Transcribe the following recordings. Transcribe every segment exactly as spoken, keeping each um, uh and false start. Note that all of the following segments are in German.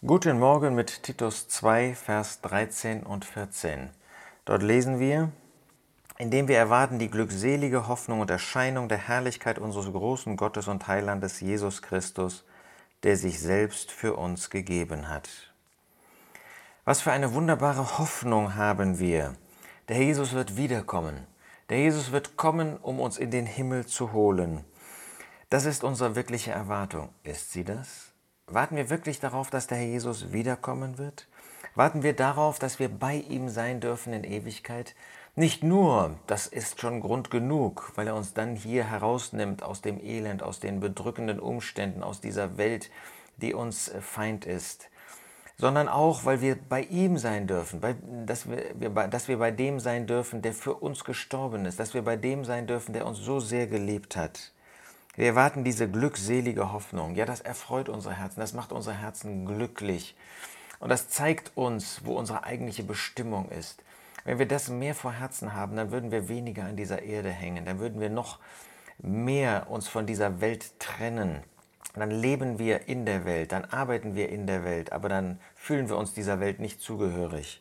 Guten Morgen mit Titus zwei, Vers dreizehn und vierzehn. Dort lesen wir: Indem wir erwarten die glückselige Hoffnung und Erscheinung der Herrlichkeit unseres großen Gottes und Heilandes Jesus Christus, der sich selbst für uns gegeben hat. Was für eine wunderbare Hoffnung haben wir! Der Herr Jesus wird wiederkommen. Der Jesus wird kommen, um uns in den Himmel zu holen. Das ist unsere wirkliche Erwartung. Ist sie das? Warten wir wirklich darauf, dass der Herr Jesus wiederkommen wird? Warten wir darauf, dass wir bei ihm sein dürfen in Ewigkeit? Nicht nur, das ist schon Grund genug, weil er uns dann hier herausnimmt aus dem Elend, aus den bedrückenden Umständen, aus dieser Welt, die uns Feind ist, sondern auch, weil wir bei ihm sein dürfen, bei, dass, wir, wir, dass wir bei dem sein dürfen, der für uns gestorben ist, dass wir bei dem sein dürfen, der uns so sehr geliebt hat. Wir erwarten diese glückselige Hoffnung. Ja, das erfreut unsere Herzen, das macht unsere Herzen glücklich. Und das zeigt uns, wo unsere eigentliche Bestimmung ist. Wenn wir das mehr vor Herzen haben, dann würden wir weniger an dieser Erde hängen. Dann würden wir noch mehr uns von dieser Welt trennen. Dann leben wir in der Welt, dann arbeiten wir in der Welt, aber dann fühlen wir uns dieser Welt nicht zugehörig.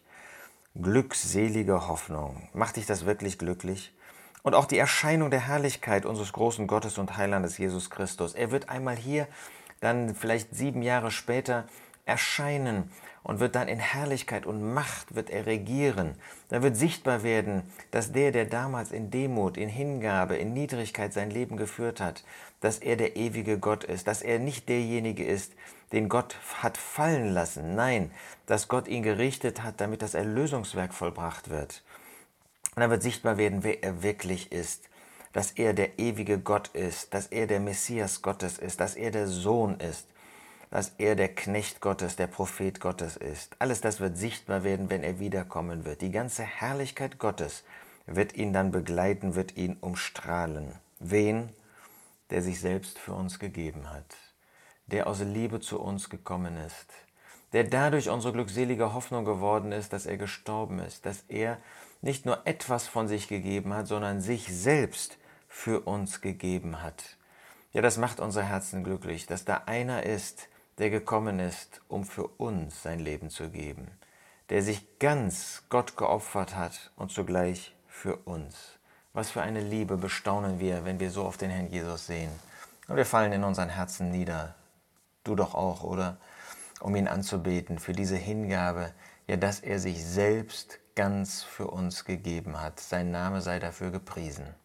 Glückselige Hoffnung. Macht dich das wirklich glücklich? Und auch die Erscheinung der Herrlichkeit unseres großen Gottes und Heilandes Jesus Christus. Er wird einmal hier, dann vielleicht sieben Jahre später erscheinen und wird dann in Herrlichkeit und Macht wird er regieren. Da wird sichtbar werden, dass der, der damals in Demut, in Hingabe, in Niedrigkeit sein Leben geführt hat, dass er der ewige Gott ist, dass er nicht derjenige ist, den Gott hat fallen lassen. Nein, dass Gott ihn gerichtet hat, damit das Erlösungswerk vollbracht wird. Und dann wird sichtbar werden, wer er wirklich ist, dass er der ewige Gott ist, dass er der Messias Gottes ist, dass er der Sohn ist, dass er der Knecht Gottes, der Prophet Gottes ist. Alles das wird sichtbar werden, wenn er wiederkommen wird. Die ganze Herrlichkeit Gottes wird ihn dann begleiten, wird ihn umstrahlen. Wen? Der sich selbst für uns gegeben hat, der aus Liebe zu uns gekommen ist, der dadurch unsere glückselige Hoffnung geworden ist, dass er gestorben ist, dass er nicht nur etwas von sich gegeben hat, sondern sich selbst für uns gegeben hat. Ja, das macht unser Herzen glücklich, dass da einer ist, der gekommen ist, um für uns sein Leben zu geben, der sich ganz Gott geopfert hat und zugleich für uns. Was für eine Liebe bestaunen wir, wenn wir so auf den Herrn Jesus sehen. Und wir fallen in unseren Herzen nieder. Du doch auch, oder? Um ihn anzubeten, für diese Hingabe, ja, dass er sich selbst ganz für uns gegeben hat. Sein Name sei dafür gepriesen.